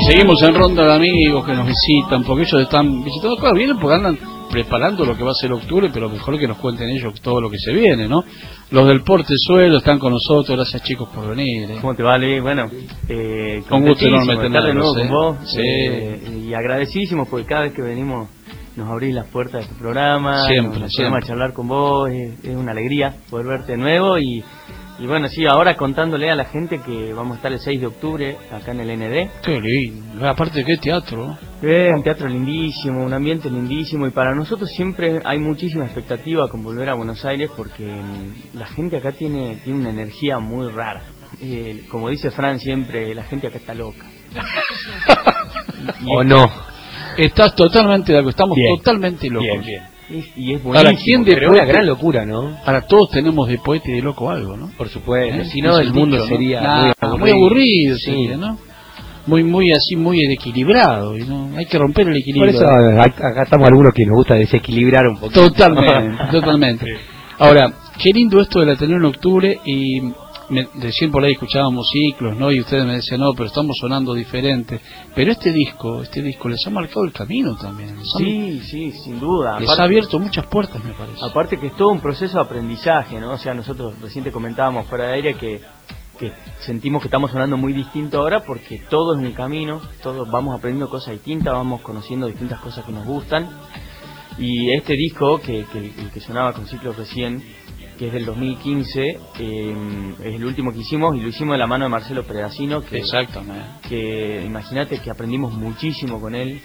seguimos en ronda de amigos que nos visitan, porque ellos están visitando, claro, vienen porque andan preparando lo que va a ser octubre, pero mejor que nos cuenten ellos todo lo que se viene, ¿no? Los del Portezuelo están con nosotros, gracias chicos por venir. ¿Cómo te va, Luis? Bueno, con gusto enorme estar de nuevo con vos, sí. Y agradecidísimos porque cada vez que venimos nos abrís las puertas de este programa, siempre, nos podemos charlar con vos, es una alegría poder verte de nuevo y bueno, sí, ahora contándole a la gente que vamos a estar el 6 de octubre acá en el ND. Qué lindo, aparte de qué teatro. Un teatro lindísimo, un ambiente lindísimo y para nosotros siempre hay muchísima expectativa con volver a Buenos Aires porque la gente acá tiene una energía muy rara. Como dice Fran siempre, la gente acá está loca. ¿O no? Estás totalmente de acuerdo, estamos bien, totalmente locos. Bien. Y es buenísimo. Ahora, ¿quién de pero poeta? Una gran locura, ¿no? Ahora todos tenemos de poeta y de loco algo, ¿no? Por supuesto. Si no, el mundo sería muy aburrido, sí. Sería, ¿no? Muy así, muy equilibrado, ¿no? Hay que romper el equilibrio. Por eso acá estamos algunos que nos gusta desequilibrar un poquito. Totalmente. Ahora, qué lindo esto del Ateneo en octubre y recién por ahí escuchábamos ciclos, ¿no? Y ustedes me decían, no, pero estamos sonando diferente. Pero este disco les ha marcado el camino también. Sí, sin duda. Les ha abierto muchas puertas, me parece. Aparte que es todo un proceso de aprendizaje, ¿no? O sea, nosotros recién te comentábamos fuera de aire que sentimos que estamos sonando muy distinto ahora porque todo es un camino, todos vamos aprendiendo cosas distintas, vamos conociendo distintas cosas que nos gustan. Y este disco, que sonaba con ciclos recién, que es del 2015, es el último que hicimos y lo hicimos de la mano de Marcelo Predacino, que imagínate que aprendimos muchísimo con él.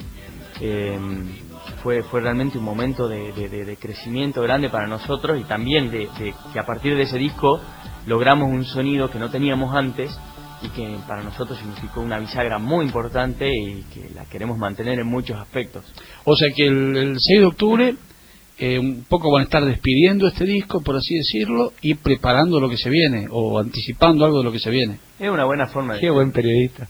Fue realmente un momento de crecimiento grande para nosotros y también de que a partir de ese disco logramos un sonido que no teníamos antes y que para nosotros significó una bisagra muy importante y que la queremos mantener en muchos aspectos. O sea que el 6 de octubre un poco van a estar despidiendo este disco, por así decirlo, y preparando lo que se viene, o anticipando algo de lo que se viene. Es una buena forma de... Qué buen periodista.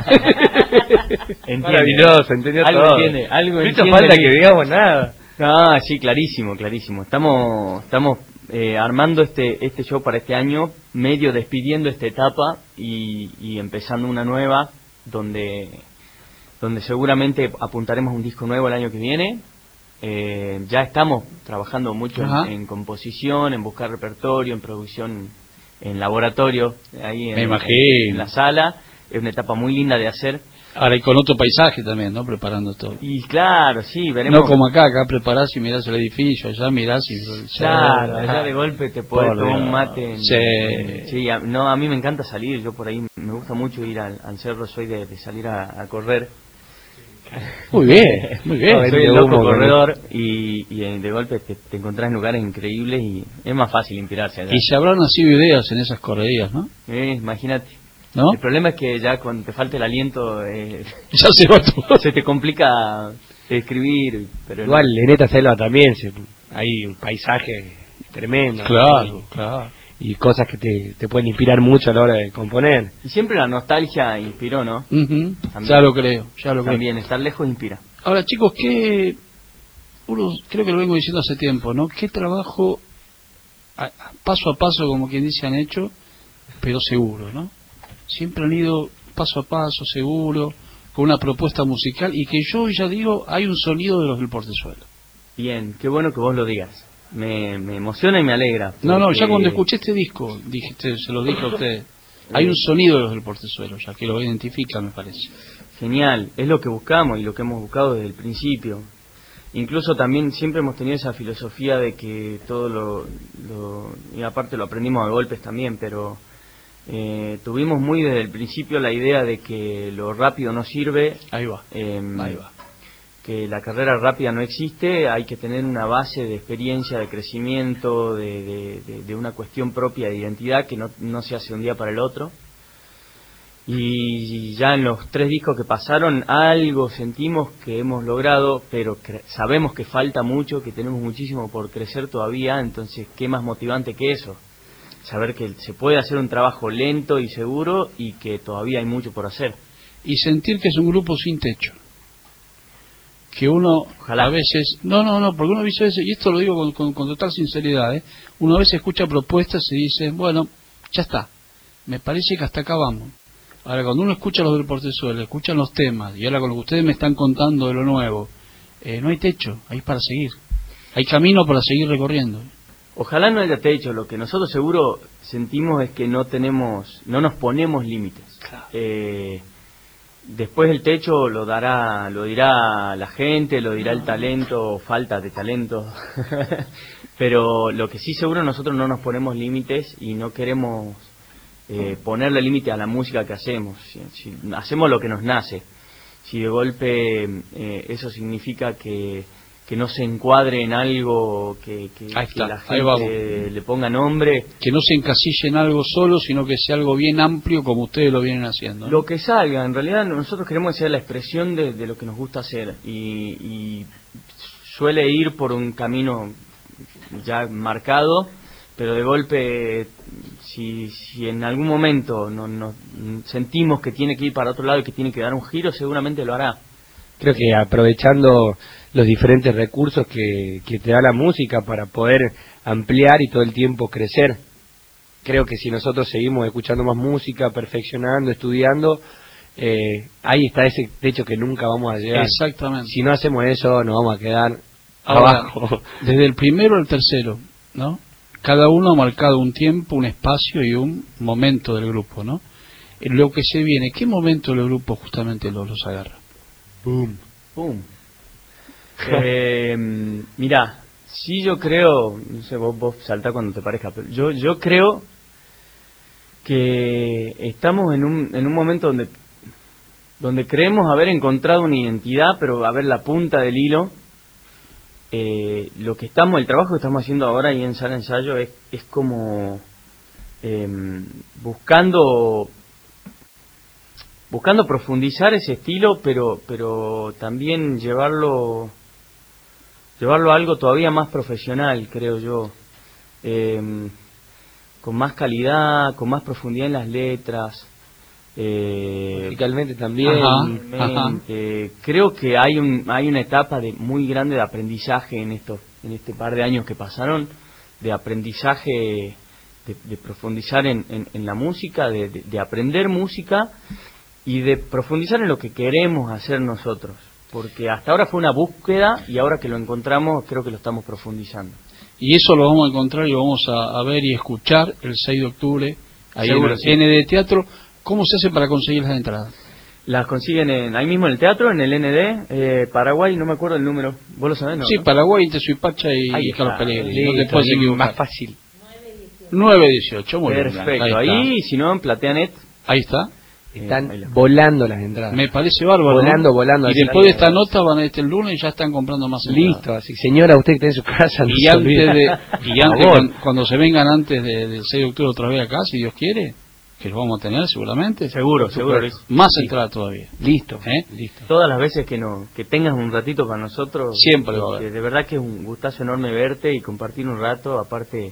Maravilloso, entendió todo. Algo no hizo falta que digamos nada. Ah, sí, clarísimo. Estamos armando este show para este año, medio despidiendo esta etapa y empezando una nueva, donde seguramente apuntaremos un disco nuevo el año que viene. Ya estamos trabajando mucho en composición, en buscar repertorio, en producción, en laboratorio, ahí en la sala. Es una etapa muy linda de hacer. Ahora y con otro paisaje también, ¿no? Preparando todo. Y claro, sí, veremos. No como acá preparás y mirás el edificio, allá mirás y... Claro, allá de golpe te puedes tomar un mate. Sí. A mí me encanta salir, yo por ahí me gusta mucho ir al cerro, soy de salir a correr. Muy bien. Soy el loco corredor y de golpe te encontrás en lugares increíbles y es más fácil inspirarse allá. Y se habrán nacido ideas en esas correrías, ¿no? Imagínate. ¿No? El problema es que ya cuando te falta el aliento ya se va todo. se te complica escribir. Pero igual en esta selva también hay un paisaje tremendo. Claro. Y cosas que te pueden inspirar mucho a la hora de componer. Y siempre la nostalgia inspiró, ¿no? Ya lo creo. También estar lejos inspira. Ahora, chicos, creo que lo vengo diciendo hace tiempo, ¿no? ¿Qué trabajo paso a paso, como quien dice, han hecho, pero seguro, ¿no? Siempre han ido paso a paso, seguro, con una propuesta musical y que yo ya digo, hay un sonido de los del Portezuelo. Bien, qué bueno que vos lo digas. Me emociona y me alegra. No, ya cuando escuché este disco, se lo dije a ustedes, hay un sonido de los del Portezuelo, ya que lo identifica, me parece. Genial, es lo que buscamos y lo que hemos buscado desde el principio. Incluso también siempre hemos tenido esa filosofía de que todo y aparte lo aprendimos a golpes también, pero tuvimos muy desde el principio la idea de que lo rápido no sirve. Ahí va. Que la carrera rápida no existe, hay que tener una base de experiencia, de crecimiento, de una cuestión propia de identidad que no se hace un día para el otro. Y ya en los 3 discos que pasaron algo sentimos que hemos logrado, pero sabemos que falta mucho, que tenemos muchísimo por crecer todavía, entonces qué más motivante que eso, saber que se puede hacer un trabajo lento y seguro y que todavía hay mucho por hacer. Y sentir que es un grupo sin techo. Que uno Ojalá. A veces, no, porque uno a veces, y esto lo digo con total sinceridad, uno a veces escucha propuestas y dice, bueno, ya está, me parece que hasta acá vamos. Ahora, cuando uno escucha los del Portezuelo, escuchan los temas, y ahora con lo que ustedes me están contando de lo nuevo, no hay techo, hay para seguir. Hay camino para seguir recorriendo. Ojalá no haya techo. Lo que nosotros seguro sentimos es que no nos ponemos límites. Claro. Después el techo lo dirá la gente, lo dirá el talento, falta de talento. Pero lo que sí seguro, nosotros no nos ponemos límites y no queremos ponerle límite a la música que hacemos. Si hacemos lo que nos nace. Si de golpe eso significa que no se encuadre en algo que la gente le ponga nombre. Que no se encasille en algo solo, sino que sea algo bien amplio como ustedes lo vienen haciendo, ¿no? Lo que salga, en realidad nosotros queremos que sea la expresión de lo que nos gusta hacer y suele ir por un camino ya marcado, pero de golpe si en algún momento nos sentimos que tiene que ir para otro lado y que tiene que dar un giro, seguramente lo hará. Creo que aprovechando los diferentes recursos que te da la música para poder ampliar y todo el tiempo crecer. Creo que si nosotros seguimos escuchando más música, perfeccionando, estudiando, ahí está ese techo que nunca vamos a llegar. Exactamente. Si no hacemos eso, nos vamos a quedar ahora, abajo. Desde el primero al tercero, ¿no? Cada uno ha marcado un tiempo, un espacio y un momento del grupo, ¿no? Lo que se viene, ¿qué momento del grupo justamente los agarra? Boom. ¡Pum! Mirá, sí, yo creo, no sé, vos saltá cuando te parezca, pero yo creo que estamos en un momento donde creemos haber encontrado una identidad, pero a ver la punta del hilo. El trabajo que estamos haciendo ahora y en Sala Ensayo es como buscando profundizar ese estilo, pero también llevarlo a algo todavía más profesional, creo yo, con más calidad, con más profundidad en las letras, musicalmente también. Ajá. Creo que hay una etapa muy grande de aprendizaje en este par de años que pasaron, de aprendizaje, de profundizar en la música, de aprender música y de profundizar en lo que queremos hacer nosotros, porque hasta ahora fue una búsqueda y ahora que lo encontramos creo que lo estamos profundizando. Y eso lo vamos a encontrar y lo vamos a ver y escuchar el 6 de octubre ahí Seguro, en el ND Teatro. ¿Cómo se hace para conseguir las entradas? Las consiguen ahí mismo en el teatro, en el ND, Paraguay, no me acuerdo el número. ¿Vos lo sabés, no? Sí, ¿no? Paraguay, Tesuipacha y Carlos Pellegrini. No te puedes equivocar. Más fácil. 918, muy bien. Perfecto, ahí si no, en Plateanet. Ahí está. Están volando las entradas. Me parece bárbaro. Volando. Y después de esta nota van a el lunes y ya están comprando más entradas. Listo, así señora, usted que está en su casa. Y cuando se vengan antes del 6 de octubre otra vez acá, si Dios quiere, que lo vamos a tener seguramente. Seguro. Más entradas todavía. Listo. Listo. Todas las veces que tengas un ratito para nosotros, siempre va a haber. De verdad que es un gustazo enorme verte y compartir un rato, aparte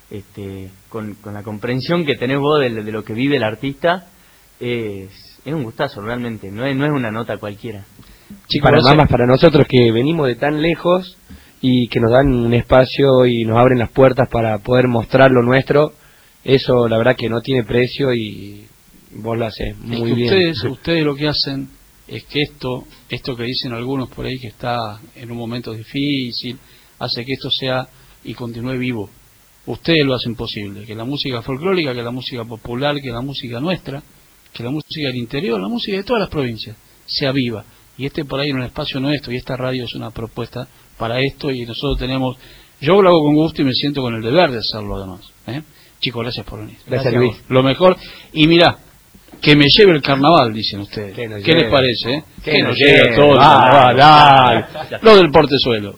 con la comprensión que tenés vos de lo que vive el artista. Es un gustazo realmente, no es una nota cualquiera. Chicos, para nosotros que venimos de tan lejos y que nos dan un espacio y nos abren las puertas para poder mostrar lo nuestro, eso la verdad que no tiene precio y vos lo haces muy bien. Ustedes lo que hacen es que esto que dicen algunos por ahí que está en un momento difícil, hace que esto sea y continúe vivo. Ustedes lo hacen posible, que la música folclórica, que la música popular, que la música nuestra, que la música del interior, la música de todas las provincias, sea viva. Y por ahí en un espacio nuestro, y esta radio es una propuesta para esto, y nosotros yo lo hago con gusto y me siento con el deber de hacerlo además. Chicos, gracias por venir. Gracias Luis. Lo mejor, y mirá, que me lleve el carnaval, dicen ustedes. ¿Qué les parece? Que nos lleve todo el carnaval. Lo del Portezuelo.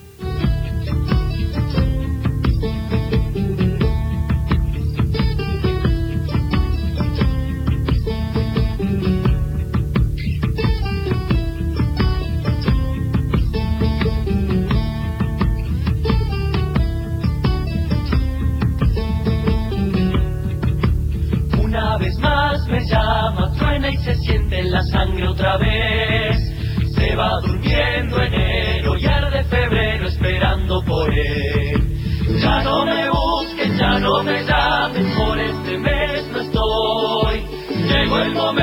Se siente en la sangre otra vez. Se va durmiendo enero y arde febrero esperando por él. Ya no me busquen, ya no me llamen, por este mes no estoy. Llegó el momento.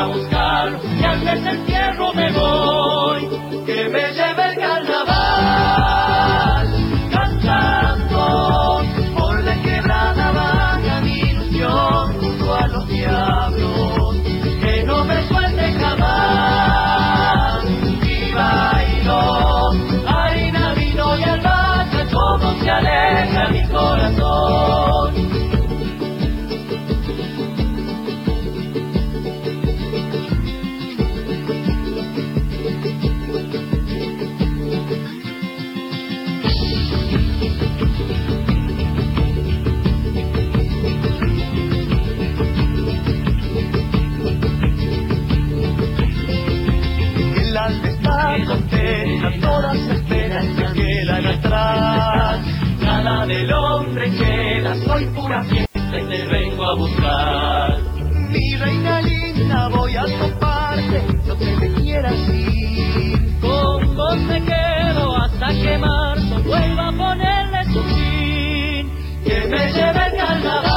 buscarlo y antes del entierro me voy, que me lleve el carnaval, cantando por la quebrada vaga mi ilusión junto a los diablos, que no me suelte jamás, y bailo, harina, vino y albahaca, como se aleja mi corazón. Contempla todas las esperas que quedan atrás, nada del hombre queda, soy pura fiesta y te vengo a buscar. Mi reina linda, voy a toparte, no te me quieras ir. Con vos me quedo hasta que marzo vuelva a ponerle su fin, que me lleve el carnaval.